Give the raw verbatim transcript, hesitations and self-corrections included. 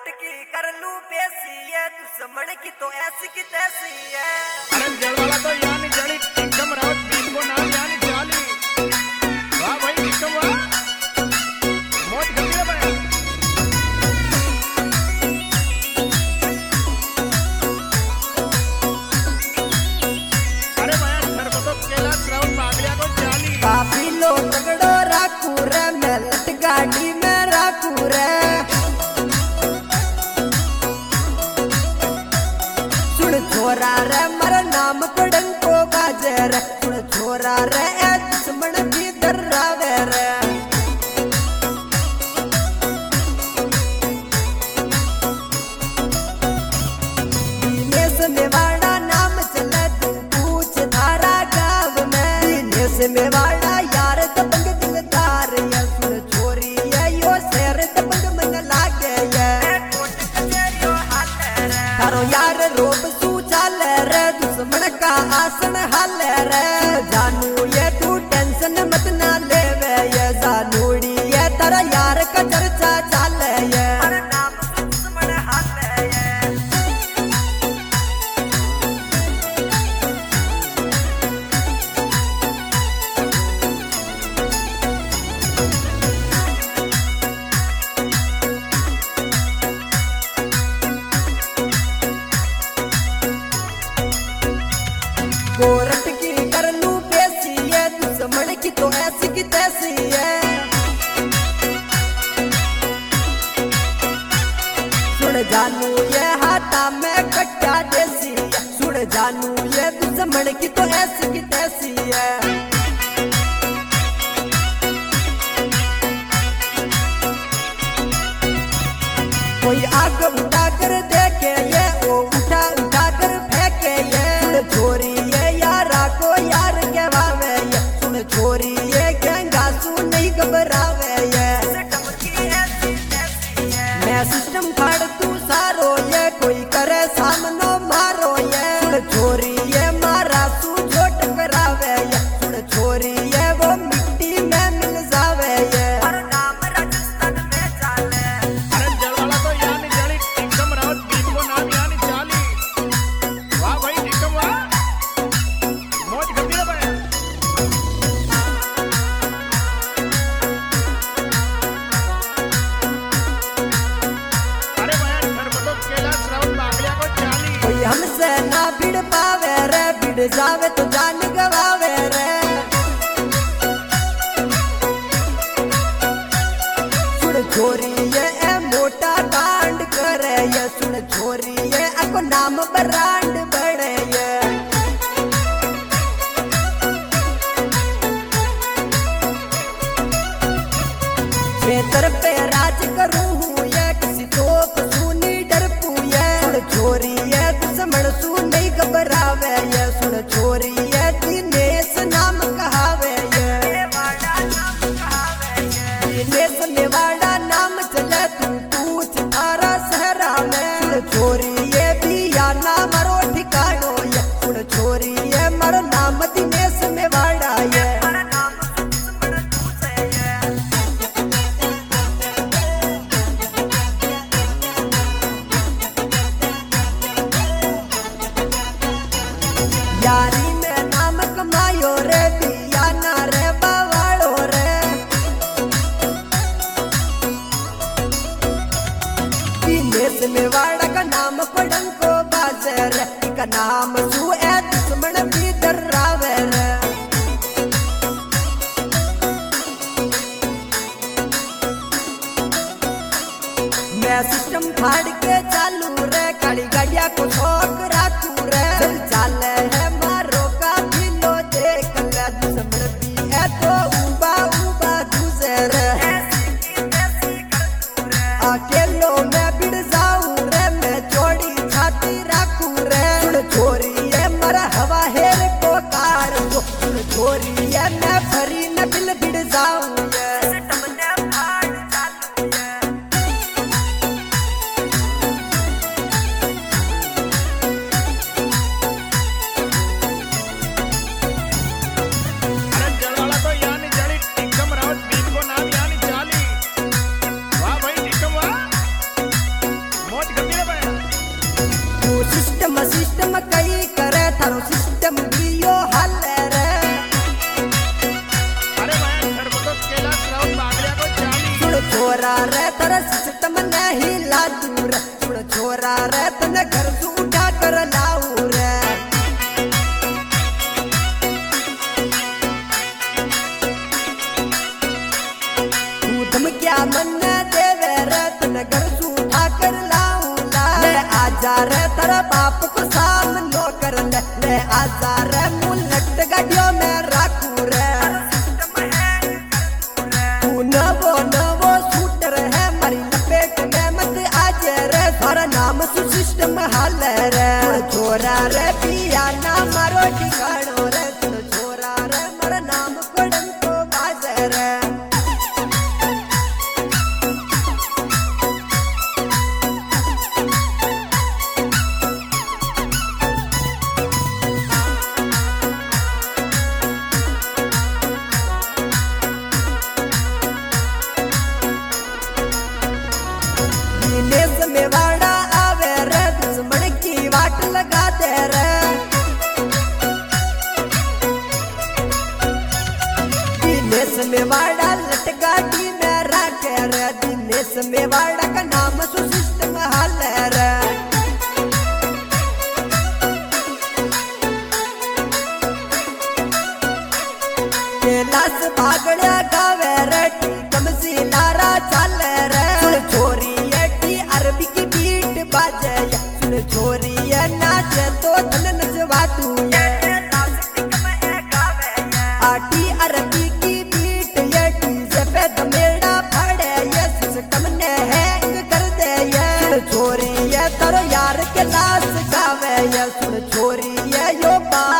Court की कर लूं पेशी है दुश्मन की तो ऐसी की तैसी है। अरे जड़वाला तो यानी जड़ी एकदम रावत बीस को नाम यानी जाली। वाह भाई एकदम वाह मौज करती है भाई। अरे भाई सर को तो केला रावत मागलिया को जाली। काफी लो तगड़ो राखू रे मेलट गाड़ी में राखू रे सुन छोरा रे मर नाम पड़ंको बाजे रे सुन छोरा रे ए दुश्मन भी दर्रावे रे दिनेश मेवाड़ा नाम चले तू पूछ थारा गाँव में दिनेश मेवाड़ा यार दबंग दिलदार ये सुन छोरी ये यो शेर दबंग मन लागे ये तारो यार रोब सू चाले रे दुश्मन का आसन हाले रे जानू ये तू टेंशन मत ना लेवे ये जानूड़ी ये तारा यार का चर्चा चाले ये नाम दुश्मन हाले ये कोर्ट की कर लूं पेशी है दुश्मन की तो ऐसी की तैसी है। सुन जानू ये हाथा में कट्टा देसी है सुन जानू ये दुश्मन की तो ऐसी की तैसी है। कोई आग उठा कर देखे ये वो उठा उठा कर फेंके ये सुन छोरी ये यारा को यार कहवावे ये सुन छोरी ये गंगा सू नहीं घबरावे ये मैं सिस्टम फाड़ तू सारो ये कोई करे सामनो मारो ये सुन छोरी ये मारा तू झोट करावे ये सुन छोरी ये वो मिट्टी में मिल जावे ये नाम राजस्थान में चाले। अरे जड़वाला तो यानी जड़ी एकदम रावत बीस को नाम यानी जाली। वाह भाई एकदम वाह मौज करती है भाई। अरे भाई सर को तो केला रावत मागलिया को जाली। कोई हमसे ना भिड़ पावे रे भिड़ जावे तो जान गवावे रे सुन छोरी ये ए मोटा कांड करे ये सुन छोरी ये अको नाम बरांड बड़े ये क्षेत्र पे राज करूं हूँ ये किसी तो सुनी डर पूये सुन छोरी ये दुश्मन सू नहीं घबरावे ये सुन छोरी ये दिनेश नाम कहावे ये दिनेश मेवाड़ा नाम चले तू पूछ थारा सहरा में सुन छोरी ये भी या नाम मारो ठिकानो ये सुन छोरी ये मर नाम दिनेश मेवाड़ा ये यारी में नाम कमायो रे दिया ना रे बावाड़ो रे दिनेश मेवाड़ा का नाम पड़ंको बाजे रे का नाम सू ए दुश्मन भी दर्रावे रे मैं सिस्टम फाड़ के चालू रे काली गाड़िया को ठोक राखू रे चल चाले है मारो का दिलो देख ले दुश्मन भी है तो उबा उबा दूसरे रे अकेलो मैं बिड़ जाऊं रे मैं जोड़ी छाती राखू रे सुन छोरी ये मर हवा हेर को कार दो सुन छोरी ये मैं भरी न बिल बिड़ जाऊं ये सिस्टम कई करे थारो सिस्टम दियो हल रे अरे भाई सरबतो केला राउत बागड़िया को चाली सुन छोरा रे तेरा सिस्टम नहीं ला दूर सुन छोरा रे तने घर से उठा कर लाऊ रे तू तुम क्या मन देवे रे तने घर से उठा कर लाऊ ला ले आजा रे तेरा बाप को सामने कर ले ले आजा रे मुलट गाड़ियों में राखू रे तू नवो नवो शूटर है मरी लपेट में मत आजे रे सारा नाम सु सिस्टम हाल रे छोरा रे पिया ना मारो ठिकानो रे सुन छोरा रे मर नाम कोडन को बाजे रे दिनेश में वाड़ा आवे रे दुश्मन की वाट लगा दे रे दिनेश में वाड़ा लटगाड़ी में राखे रे दिनेश में वाड़ा का नाम सु सिस्टम हाल रे कैलाश भागड़िया गावे रे टीकम सी लारा चल रे सुन छोरी एटी अरबी की बीट बाजे सुन छोरी ये नाचे तो धन नचवा तू ये आटी अरबी की बीट ये डीजे पे दमेड़ा फड़े ये सिस्टम ने हैंग कर दे ये सुन छोरी ये तेरो यार के लाश गावे ये सुन छोरी ये यो बा